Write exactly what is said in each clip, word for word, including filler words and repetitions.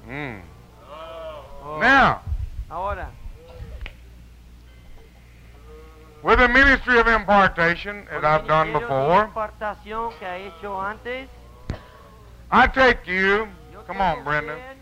Mm. Oh. Now, Ahora, with the ministry of impartation, as con el I've done ministerio de before, impartación que ha hecho antes, I take you, yo come tomo on, Brenda, usted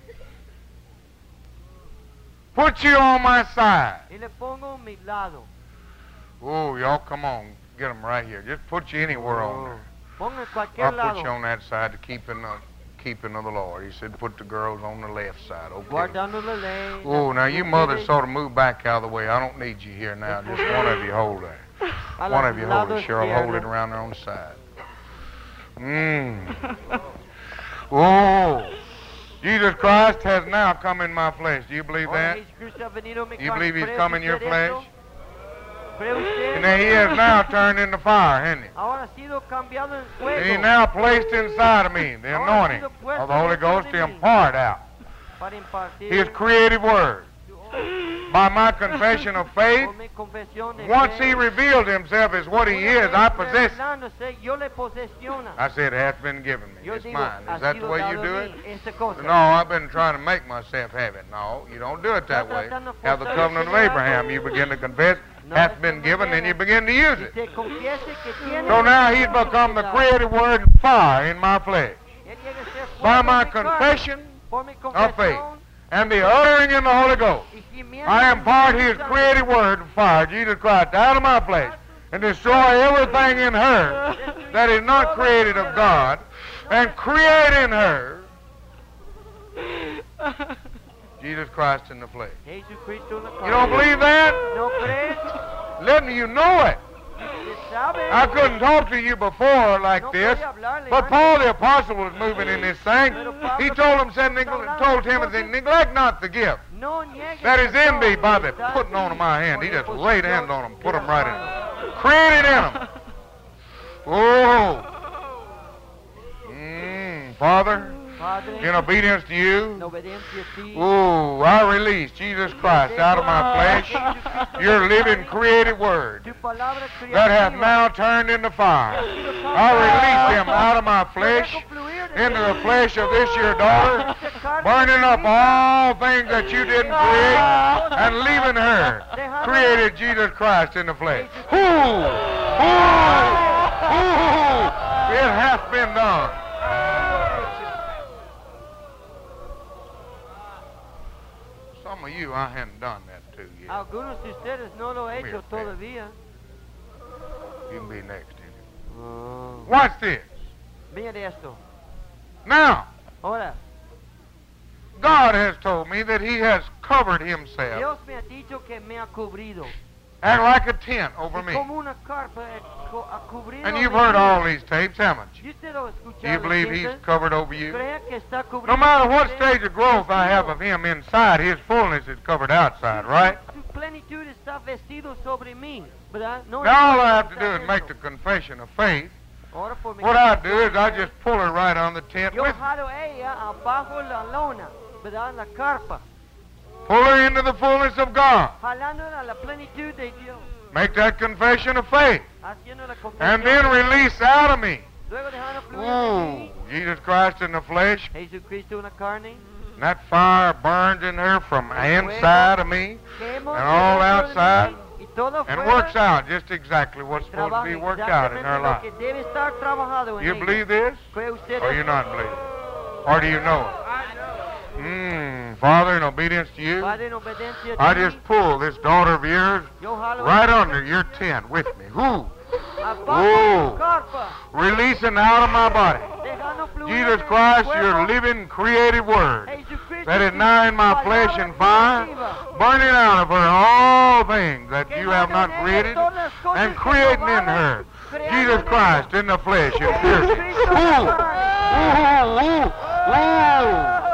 put you on my side. y le pongo a mi lado. Oh, y'all, come on, get them right here. Just put you anywhere on there. Ponga en I'll cualquier put lado. you on that side to keep in the keeping of the Lord. He said, put the girls on the left side. Okay. Guardando la ley. Oh, now you mothers Ustedes sort of move back out of the way. I don't need you here now. Just one of you hold there. al One of you hold lado it. Cheryl, hold it izquierdo. around there on the side. Mmm. Oh. Jesus Christ has now come in my flesh. Do you believe Ahora that? Jesucristo ha venido a mi You carne. believe he's ¿Cree come in your usted flesh? esto? ¿Cree usted? And then he has now turned into fire, hasn't he? Ahora ha sido cambiado en fuego. And he now placed inside of me the anointing of the Holy Ghost to impart out para impartir His creative word. By my confession of faith, por mi confesión de once fe, he revealed himself as what he is, I possess it. revelándose, yo le posesiona. I said, it hath been given me. Yo It's digo, mine. ha Is that the sido way you dado do a it? mí esta cosa. No, I've been trying to make myself have it. No, you don't do it that way. Have the covenant of Abraham. You begin to confess, hath been given, then you begin to use it. Se confiese que tiene So now he's become the creative word and fire in my flesh. Él llega a ser fuego By en my mi carne, confession por mi of faith confesión and the uttering in the Holy Ghost, y gimiendo I en impart mi His sangre. creative word and fire, Jesus Christ, out of my flesh and destroy everything in her that is not created of God and create in her Jesus Christ in the flesh. Jesucristo en la You carne. don't believe that? ¿No crees? Letting you know it. Usted sabe. I couldn't talk to you before like No this, podía hablarle but antes. Paul the Apostle was moving in this thing. He told him, said, neglect, told Timothy, neglect not the gift No niegues that is in thee by the está putting on of my hand. He just por laid posición hands on them, put de them las right in manos. them. Created in them. Oh. Mm, Father, Padre, in obedience to en you, obediencia a ti, oh, I release Jesus Christ out of my flesh, your living creative word tu palabra that hath creativa, now turned into fire. I release him out of my flesh into the flesh of this your daughter, burning up all things that you didn't create and leaving her created Jesus Christ in the flesh. Ooh, ooh, ooh, it hath been done. Some of you I hadn't done that to yet. Algunos de ustedes no lo he Come hecho here, todavía. You can be next to him. Oh. Watch this. Mira esto. Now, Ahora, God has told me that He has covered Himself Dios me ha dicho que me ha cubrido. and like a tent over Y me. como una carpa eh, co- ha cubrido And you've mi heard vida. all these tapes, haven't you? ¿Y usted lo ha escuchado? Do you believe He's ¿Entiende? covered over you? ¿Cree que está cubrido No matter what usted? stage of growth I have of Him inside, His fullness is covered outside, right? Su plenitud está vestido sobre mí, ¿verdad? No Now all es I have to do está is make the dentro. confession of faith. Ahora, por mi What I do confesión is I de just pull her right on the tent Yo with me. jalo a ella abajo la lona, ¿verdad? La carpa, Pull her into the fullness of God. jalándola a la plenitud de Dios, Make that confession of faith. haciendo la confesión. And then de- release out of me. Luego dejando fluir de Ooh, mí, Jesus Christ in the flesh. Jesucristo en la carne, And that fire burns in her from inside of me quemo and all dentro de outside mí, y todo and fuera, works out just exactly what's supposed to trabaja be worked out in her exactamente lo life. que debe estar trabajado en You ella. believe this? ¿Cree usted Or you esto? not believe it? Or do you know it? Mm, Father, in obedience to you, Padre, en obediencia a I ti, just pull this daughter of yours yo jalo right a- under your tent with me. Whoo! abajo Ooh. de tu carpa, Releasing out of my body. dejando fluir Jesus de Christ, fuego. your living creative word Jesucristo, that is tu now in my palabra flesh and fire, creativa, burning out of her all things that you have quemando not en ella created todas las cosas and que creating no in her valen, creando Jesus en Christ ella. in the flesh and purity. Jesucristo Ooh! en la carne. Ooh! Ooh! Ooh!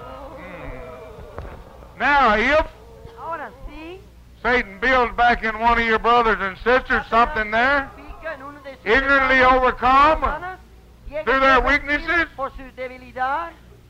Now, if Ahora sí, Satan builds back in one of your brothers and sisters something there, pica en uno de sus ignorantly hermanos, overcome hermanas, llega through their a ser weaknesses, por su debilidad.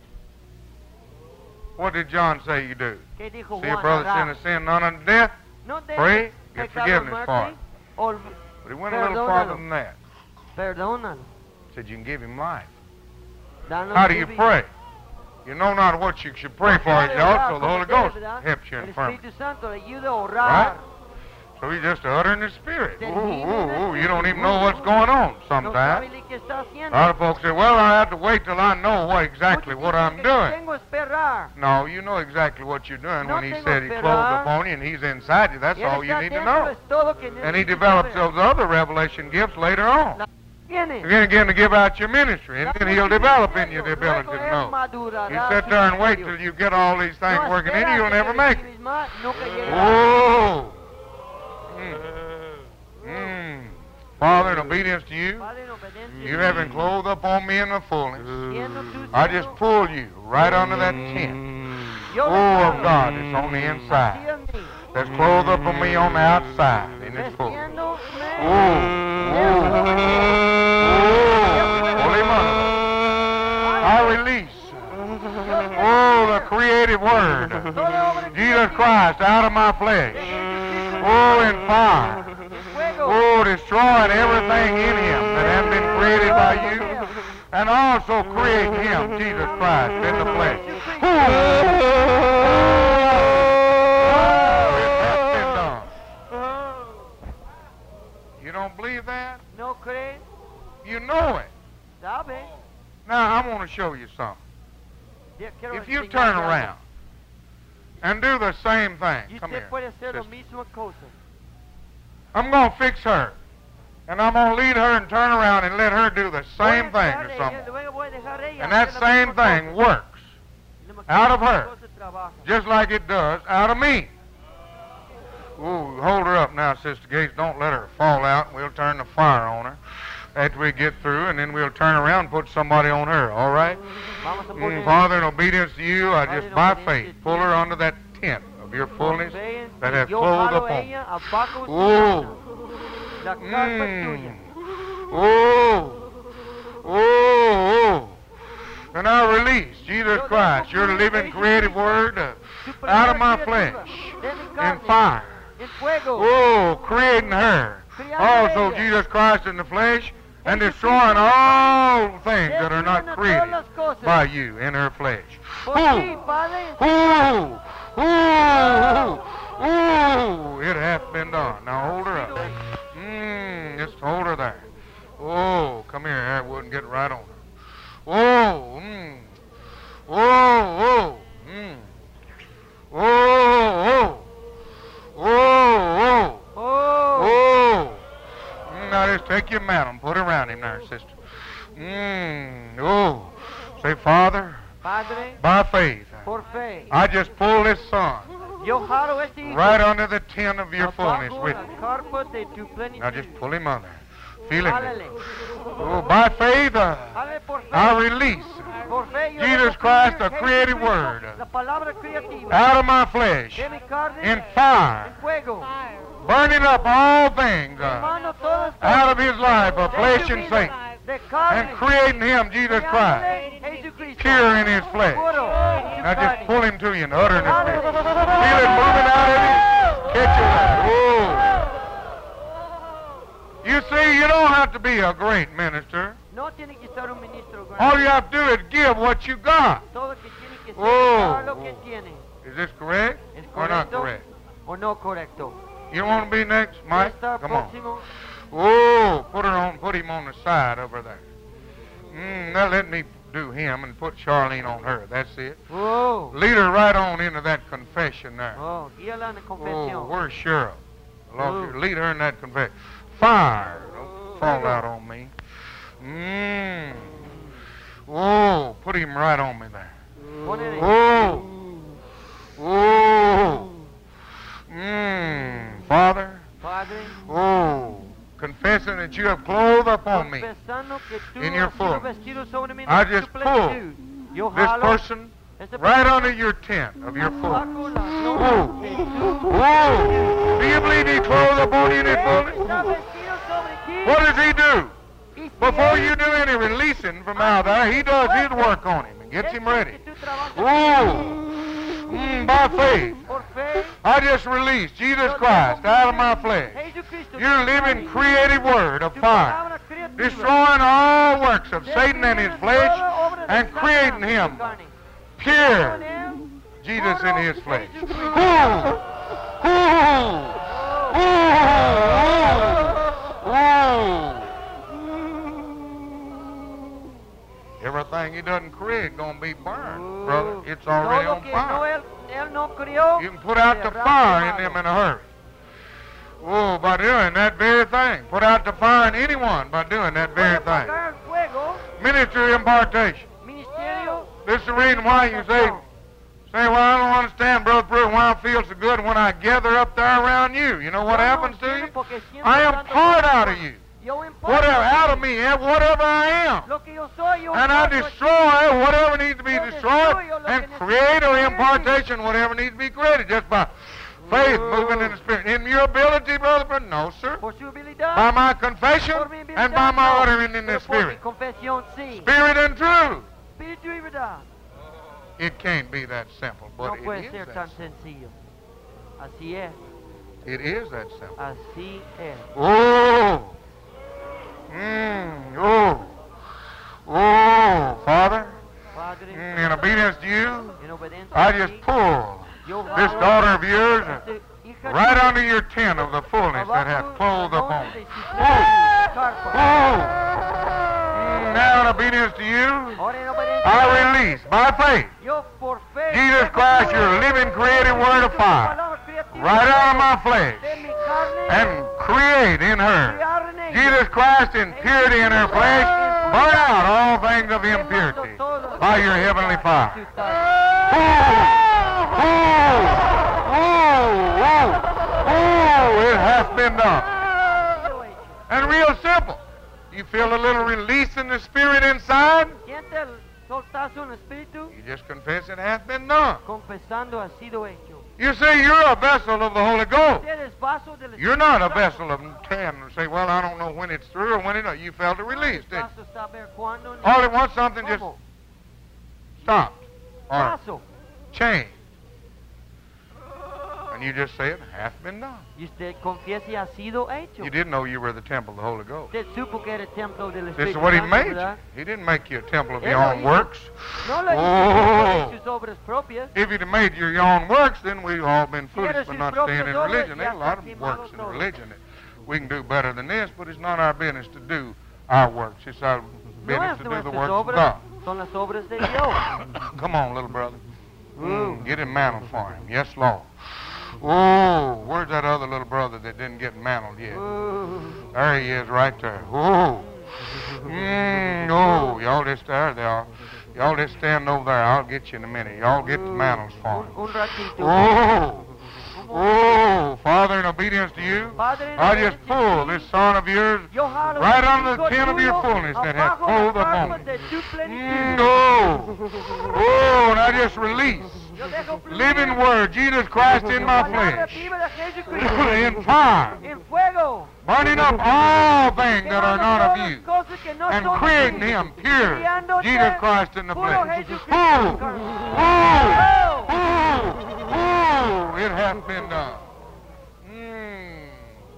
what did John say you do? ¿Qué dijo See a Juan? brother Hará. sin a sin, none unto death, No debe pray, get pecar forgiveness muerte, for it. ol- But he went a little Perdónalo. farther than that. Perdónalo. Said you can give him life. Danos How do you vida. pray? You know not what you should pray for as you ought, so the Holy Ghost helps you El infirmity. Espíritu Santo le ayuda a orar. Right? So you just utter in the Spirit. Ooh, Del libro ooh, del ooh. You don't even know what's going on No sometimes. sabe ni qué está A haciendo. lot of folks say, well, I have to wait till I know what exactly Muchos what dicen I'm que doing. Tengo que esperar. No, you know exactly what you're doing No when he tengo said he esperar. clothed upon you and he's inside you. That's Y él all you está need to dentro, know. es todo que And he necesita develops saber. those other revelation gifts later on. La tiene. You're going to begin to give out your ministry, and La then he'll develop in you the ability luego to él know. madurará You sit su there and wait ministerio. till you get all these things No working in you, espera you'll que never make it. recibes más, nunca llegará. Oh! Mm. Mm. Father, in obedience to you, Padre, en obediencia you a have ti, been clothed upon me in the fullness. siendo tú I siendo- just pull you right under that tent. Yo Oh, declaro, of God that's on the así inside. es mí, That's clothed upon me on the outside in His fullness. vestiéndome Oh, oh, oh, Holy Mother, I release, oh, the creative word, Jesus Christ, out of my flesh. Oh, in fire. Oh, destroying everything in Him that has been created by you, and also create Him, Jesus Christ, in the flesh. Oh, it has been done. You don't believe that? No crees, You know it. sabe. Now, I want to show you something. Ya quiero If you enseñarte turn algo. around and do the same thing, Y come usted here. puede hacer lo sister. mismo cosa. I'm going to fix her. And I'm going to lead her and turn around and let her do the same Voy a thing dejar to ella, someone. luego voy a dejar ella And that hacer la same misma thing cosa. works No me out of quiero her. que cosa trabaja. just like it does out of me. Ooh, hold her up now, Sister Gates. Don't let her fall out. We'll turn the fire on her after we get through, and then we'll turn around and put somebody on her, all right? Vamos a Mm, poner Father, in obedience to you, I Padre, just en by obediencia faith a ti, pull her under that tent of your fullness fe, that y has yo clothed jalo upon. ella abajo de su Oh. mano. La carpa es tuya. Mm. Oh, oh, oh. And I release Jesus Yo Christ, dejo your fluir living Jesucristo, creative word, uh, su out of primera my criatura, flesh, de mi in carne, fire. en fuego. Oh, creating her. Criando Also, ella. Jesus Christ in the flesh, and Jesucristo destroying all things that are not Destruyendo created todas las cosas. by you in her flesh. Por Ooh, ti, Padre. ooh, ooh, ooh. It hath been done. Now hold her up. Mmm, just hold her there. Oh, come here, Harwood, and get right on her. Oh, mmm. Oh, oh, mmm. Oh, oh. Oh, oh. Oh, Oh. Mm, now just take your mantle and put it around him there, sister. Mmm. Oh. Say, Father, Padre, by faith, por fe. I just pull this son Yo jalo este hijo right under the tent of your fullness abajo with la me. carpa de tu Now just plenitud. pull him under. Feel it. Jálale. Oh, by faith, uh, Jálale por fe. I release Por fe yo Jesus dejo Christ, fluir the creative Jesucristo, word, la palabra creativa out of my flesh de mi carne in fire, en fuego. burning up all things uh, Hermano, todas out of his life of de flesh su and vida, saint, de carne, and creating him, Jesus Christ, creándole Jesucristo, pure in his flesh. puro en su Now just carne. pull him to you and utter in his flesh. Feel it moving out of you. Catch it. Oh. You see, you don't have to be a great minister. No tiene que estar un ministro grande. All you have to do is give what you got. Todo que tiene que ser Oh. dar lo que tiene. Is this correct ¿Es or not correcto correct? o no correcto? You want to be next, Mike? Está Come on. próximo. Oh, put her on. Put him on the side over there. Mm, now let me do him and put Charlene on her. That's it. Oh, Lead her right on into that confession there. oh, guíala en la Oh, confesión. where's Cheryl? I lost Oh. her. Lead her in that confession. Fire. Don't fall out on me. Mmm. Oh, put him right on me there. Ponele. Oh. Oh. Mmm. Father. Padre, Oh. Confessing that you have clothed upon me confesando que tú in your has sido fullness. vestido sobre mí I en tu just plenitud. Yo this jalo person este right under your tent of your fullness. bajo la Oh. sombra de tu Oh. Do you believe he clothed upon you in his Él fullness? está vestido sobre ti. What does he do? Y si Before él- you do any releasing from out there, he does his work on him and gets él him quiere ready. que tú trabajes Oh, mm, by faith, por fe. I just released Jesus Christ out of my flesh, Jesucristo, your tu living carne, creative word of tu fire, palabra creativa, destroying all works of Satan and his destruyendo flesh toda obra de and Satanás creating en him tu carne. pure Jesus in his flesh. Ooh. Ooh. Ooh. Everything he doesn't create gonna be burned, brother. It's already on fire. You can put out the fire in them in a hurry. Oh, by doing that very thing. Put out the fire in anyone by doing that very thing. Ministry impartation. This is the reason why you say, say, well, I don't understand, Brother Pruitt, why I feel so good when I gather up there around you. You know what happens to you? I am part out of you. Whatever, out of me, whatever I am. And I destroy whatever needs to be destroyed and create or impartation whatever needs to be created just by faith moving in the Spirit. In your ability, Brother Pruitt? No, sir. By my confession and by my uttering in the Spirit. Spirit and truth. It can't be that simple, but No puede it ser is tan that simple. sencillo. Así es. It is that simple. Así es. Oh! Mm, oh! Oh, Father, Padre, mm, in obedience to you, en obediencia I a just ti, pull yo this jalo daughter of yours esta hija right tuya under your tent of the fullness that hath abajo clothed la upon once me. de Oh! su carpa. Oh! Mm, now in obedience to you, Ahora en obediencia I a ti, release by faith yo por fe Jesus dejo Christ, fluir your living, creative word of tu fire, palabra creativa right out of my flesh, de mi carne, and create in her crear en ella, Jesus Christ in purity in her flesh, burn out all things of impurity by your heavenly fire. Oh, oh, oh, oh, oh, it has been done. And real simple. You feel a little release in the Spirit inside? Siente el soltazo en el espíritu, You just confess it hath been done. confesando ha sido hecho. You see, you're a vessel of the Holy Ghost. Usted es vaso del You're Espíritu not a Santo. vessel of ten and say, well, I don't know when it's through or when it... You felt a release, El didn't you? vaso está a ver cuándo, All at once something just cómo. stopped or Vaso. changed. And you just say it hath been done. Y usted confiesa y ha sido hecho. You didn't know you were the temple of the Holy Ghost. Usted supo que era el templo del This is Espíritu what he Santo, made you. ¿verdad? He didn't make you a temple of Él your lo own hizo. works. No lo hizo Oh. por sus obras propias. If you'd have made your own works, then we've all been Si era foolish for sus not propias staying in obras, religion. ya There's a lot está of works quemado in todo. religion that we can do better than this, but it's not our business to do our works. It's our No business es to do the nuestras works of obras, God. son las obras de Dios. Come on, little brother. Ooh. Get him mantled for him. Yes, Lord. Oh, where's that other little brother that didn't get mantled yet? Ooh. There he is right there. Oh. Mm, oh, y'all just there they are. Y'all just stand over there. I'll get you in a minute. Y'all get the mantles for him. Un, un ratito. Oh. Oh, Father, in obedience to you, Padre, en I just obediencia pull a ti, this son of yours yo jalo right el under the hijo tent of your tuyo fullness that hath abajo clothed las upon barbas me. de tu plenitud. Mm, oh. Oh, and I just release Yo dejo fluir living word, Jesus Christ in my la palabra flesh, viva de Jesucristo in fire, en fuego, burning up all things that are quemando not of todas las you, cosas que no and son de creating ti, him pure, criándote Jesus Christ in the puro flesh. Jesucristo Oh, en carne. oh, oh, oh, it hath been done. Mm.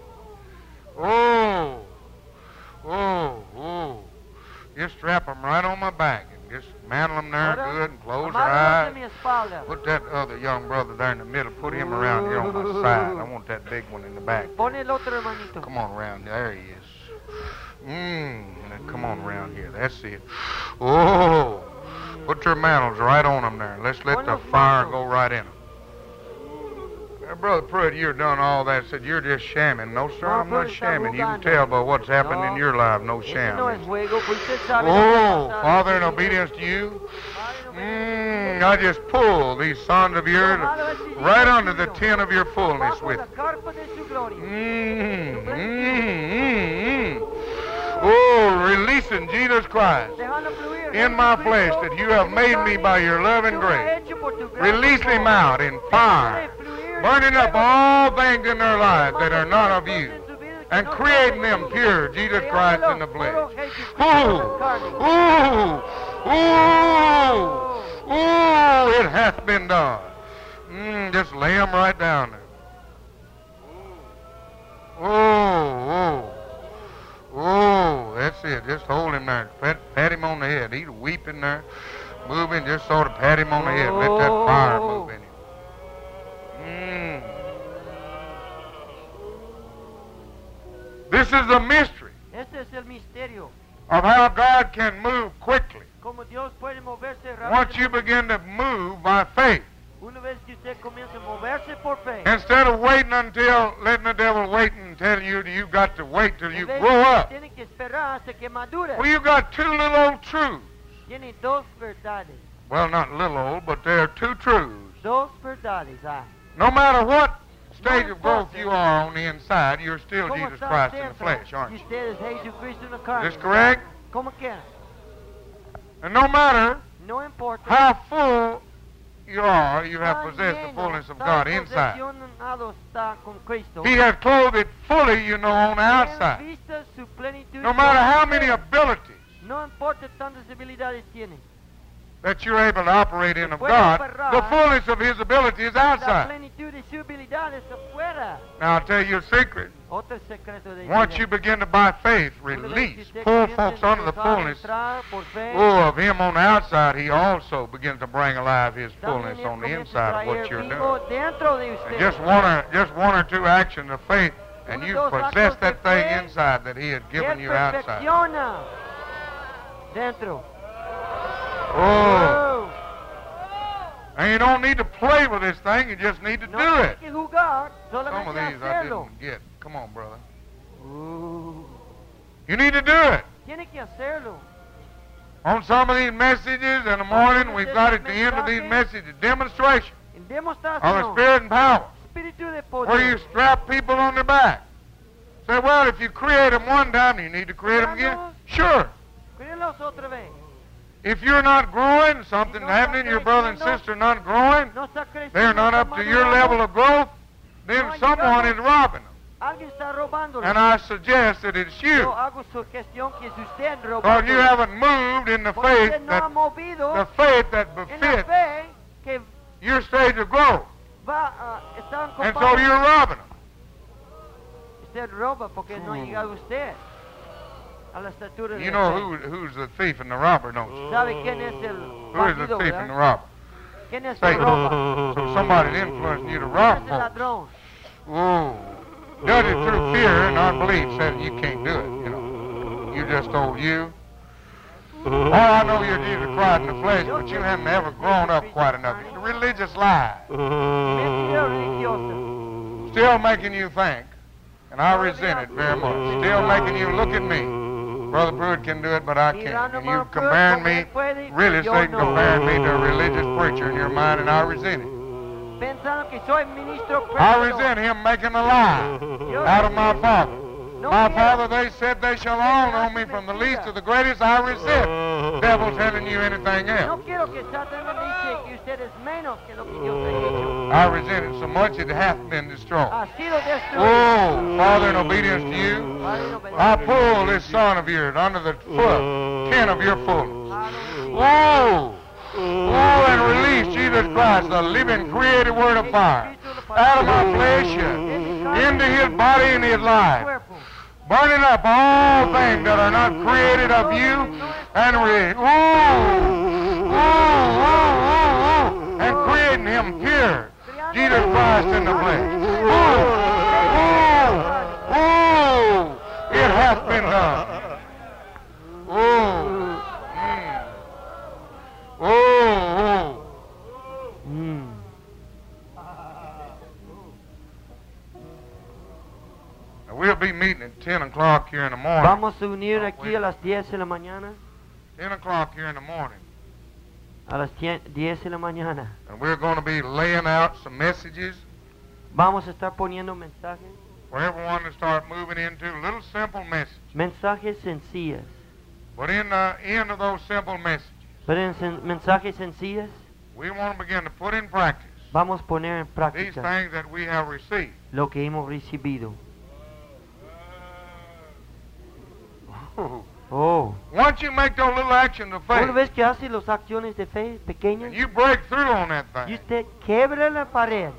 Oh, oh, oh. Just strap them right on my back and just mantle them there Ahora, good and close their amárralos eyes. de mi espalda. Put that other young brother there in the middle. Put him around here on my side. I want that big one in the back. Pon el otro hermanito. Come on around. There he is. Mmm. Come on around here. That's it. Oh. Put your mantles right on them there. Let's let Pon the los fire mantles. go right in them. Now, Brother Pruitt, you're done all that. Said you're just shamming. No, sir, No, I'm not Pruitt, está shamming. You can jugando. tell by what's happened in No, your life. No Ese no es sham. juego, pues usted sabe lo que ha Oh, pasado Father, in en su vida. obedience to you, Padre, en mm, I just pull these sons of yours right under the tent of your fullness bajo with la me. carpa de su gloria. Mm, mm, mm, mm. Oh, releasing Jesus Christ Dejando fluir in my Jesucristo flesh that you have made me by your love and tú me has grace. hecho por tu gracia. Release them out in fire, burning up all things in their lives that are not of you, and creating them pure, Jesus Christ in the flesh. Oh, oh, oh, oh, it hath been done. Mm, just lay them right down there. Oh, oh. Oh, that's it. Just hold him there. Pat, pat him on the head. He's weeping there. Move in, just sort of pat him on the head. Let that fire move in him. Mm. This is the mystery Este es el misterio. of how God can move quickly. Como Dios puede moverse Once you rápidamente. begin to move by faith, Una vez que usted comienza a moverse por fe. instead of waiting until letting the devil wait and tell you you've got to wait till En you vez grow de que up. tiene que esperar hasta que madure. Well, you got two little old truths. Tiene dos verdades. Well, not little old, but there are two truths. Dos verdades hay. No matter what stage No of growth importa. you are on the inside, you're still ¿Cómo Jesus está Christ in the dentro? flesh, aren't Y you? usted es Jesucristo en la Is carne. this correct? Como quiera. And no matter No importa. how full you are, you have Tan possessed the lleno, fullness of tan God inside. posesionado está con Cristo. He has clothed it fully, you know, on the Él outside. viste su plenitud No matter how con many usted. abilities No importa tantas habilidades tiene. that you're able to operate in of Puede God, operar. the fullness of His ability is La outside. plenitud de su habilidad está afuera. Now, I'll tell you a secret. Otro secreto de Once vida. you begin to, by faith, Una vez que release, usted pull comience folks a under the dejar fullness entrar por fe, oh, of Him on the outside, He also begins to bring alive His también fullness Él on the comienza a inside of what traer you're vivo doing. dentro de And usted. just one or, just one or two actions of faith, and Uno, you dos possess actos de that thing fe, inside that He had Él given you outside. perfecciona dentro. Oh, Oh. and you don't need to play with this thing, you just need to No do tiene it. que jugar, Some of solamente these I hacerlo. didn't get. Come on, brother. Uh, You need to do it. tiene que hacerlo. On some of these messages in the morning, we've got at the end of these messages demonstration En of the demostración, Spirit and power, espíritu de where you poder. strap people on their back. Say, well, if you create them one time, you need to create them again. Sure. Créelos otra vez. If you're not growing, something no happening, está your brother and creciendo, sister not growing, No está creciendo, they're not está up to your madurando, level of growth, then No ha someone llegado. is robbing them. Alguien está robándolo. And I suggest that it's Yo you. hago sugestión que es usted Because robando. you haven't moved in the Porque faith usted no ha that, movido the faith that en la befits fe que your stage of growth. va a estar And so you're robbing them. Usted roba porque no ha llegado usted a la estatura de You la know fe. who, who's the thief and the robber, don't you? ¿Sabe quién es el Who is the bandido, thief verdad? and the robber? ¿Quién es el Satan. roba? So somebody's influencing you to ¿Quién rob es el folks. ladrón? Whoa. Does it through fear and unbelief, says you can't do it, you know. You just told you. Oh, I know you're Jesus Christ in the flesh, but you haven't ever grown up quite enough. It's a religious lie. Mentira religiosa. Still making you think, and I resent it very much. Still making you look at me. Brother Pruitt can do it, but I can't. And you comparing me, really saying comparing me to a religious preacher in your mind, and I resent it. Pensando que soy ministro I predicador. resent him making a lie out of my father. No My quiero- father, they said they shall all know me from the least to the greatest. I resent devil telling you anything No else. quiero que Satanás dice que usted es menos que lo que Dios ha hecho. I resent it so much it hath been destroyed. Ha sido destruido. Oh, Father, in obedience to you, Padre, en I obediencia. pull this son of yours under the foot, ten of your fullness. Aleluya. Whoa! Oh, and release Jesus Christ, the living, creative word of fire, out of my flesh into his body and his life. Cuerpo. Burning up all things that are not created of you and re- ooh, ooh, ooh, ooh, ooh, and creating him pure. Jesus Christ in the flesh. Ooh, ooh, ooh, it hath been done. Ooh, mm. ooh, ooh. Mm. Now, we'll be meeting at ten o'clock here in the morning. Vamos a unir aquí a las diez de la mañana. ten o'clock here in the morning. A las die- diez de la mañana. And we're going to be laying out some messages Vamos a estar poniendo mensajes. for everyone to start moving into little simple messages. Mensajes sencillos. But in the end of those simple messages, Pero en sen- mensajes sencillos we want to begin to put in practice vamos a poner en these práctica things that we have received. lo que hemos recibido. Oh. Once you make those little actions of Una faith, vez que hace las acciones de fe pequeñas and you break through on that y thing, usted quiebra la pared,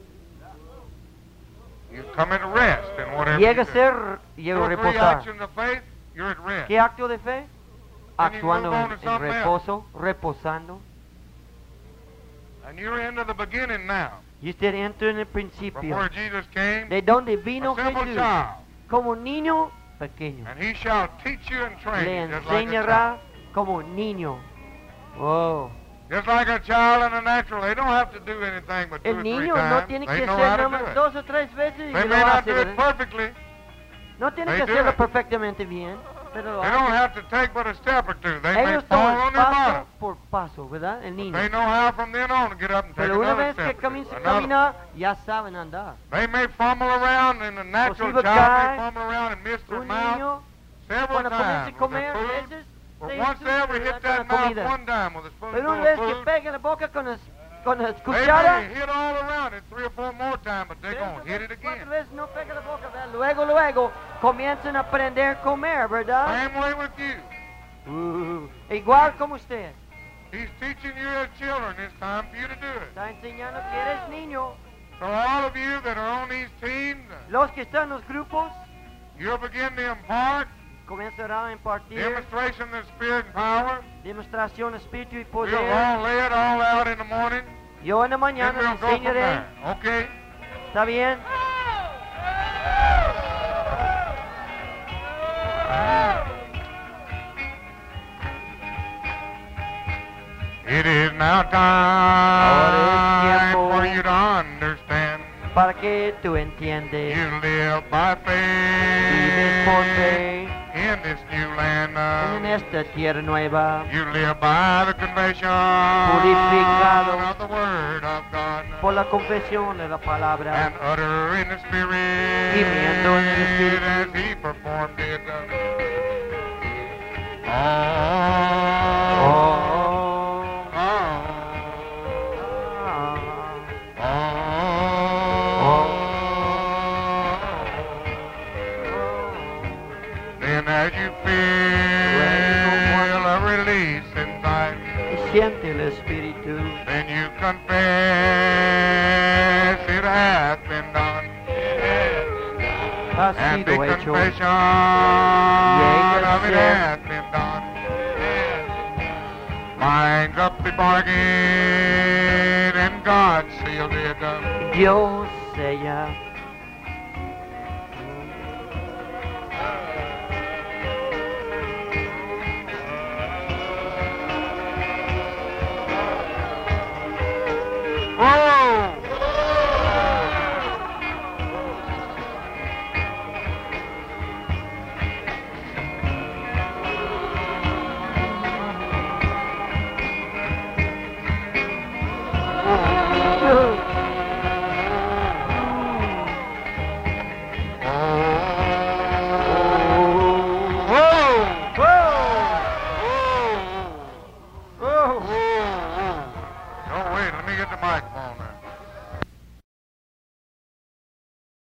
you come into rest in whatever llega you a do. ser, Two llega a or three reposar. actions of faith, you're at rest. ¿Qué acto de fe? Then you move actuando on en, to en something else. reposo, reposando. And you're into the beginning now. Y usted entra en el From principio, where Jesus came, de donde a vino simple Jesús, child. como niño pequeño. And he shall teach you and train Le you just like a enseñará child. como niño. Oh. Just like a child in the natural, they don't have to do anything but two El or three niño no times. tiene They que know hacer how to nada do más it. dos o tres veces y They lo may not hace, do it ¿verdad? perfectly. No tiene They que do hacerlo it. perfectamente bien, pero lo They don't hace. have to take but a step or two. They may Ellos fall toman on their paso bottom. por paso, ¿verdad? El niño. They know how from then on to get up and take Pero una another vez que step. or two. comienza a Another. caminar, ya saben andar. They may fumble around in the natural Posible child, cae. may fumble around and miss their Un mouth niño, several cuando comienza a times with comer, their a food. veces But se once they ever ensucia, hit ¿verdad? that con la mouth comida. one time with a spoonful Pero una of vez que food, pega la boca con la, con la they cuchara, may hit all around it three or four more times, but they're tres going o to hit it cuatro again. veces no pega la boca, ¿verdad? Luego, luego, comienzan a aprender a comer, ¿verdad? Same way with you. Uh, igual como usted. He's teaching you as children. It's time for you to do it. Está enseñando que eres niño. So all of you that are on these teams, Los que están en los grupos you'll begin to impart comenzarán a impartir demonstration of the Spirit and power. demostración de espíritu y We'll poder. all lay it all out in the morning. Yo en la Then mañana we'll les go from enseñaré. there. Okay? ¿Está bien? It is now Ahora es time tiempo for you to understand. para que tú entiendes. You live by Vives por faith fe in this new land. en esta tierra nueva, You live by the confession Purificado of the Word of God. por la confesión de la palabra, And utter in the Spirit Gimiendo en el Espíritu. as He performed it. Oh, oh, oh, ah, oh. Then as you feel a release inside, y siente el Espíritu, then you confess it has been done. ha And the sido hecho. confession ella of it sea- has been done. Binds up the bargain and God sealed it up. Dios sella. Oh! Oh, wait, let me get the microphone.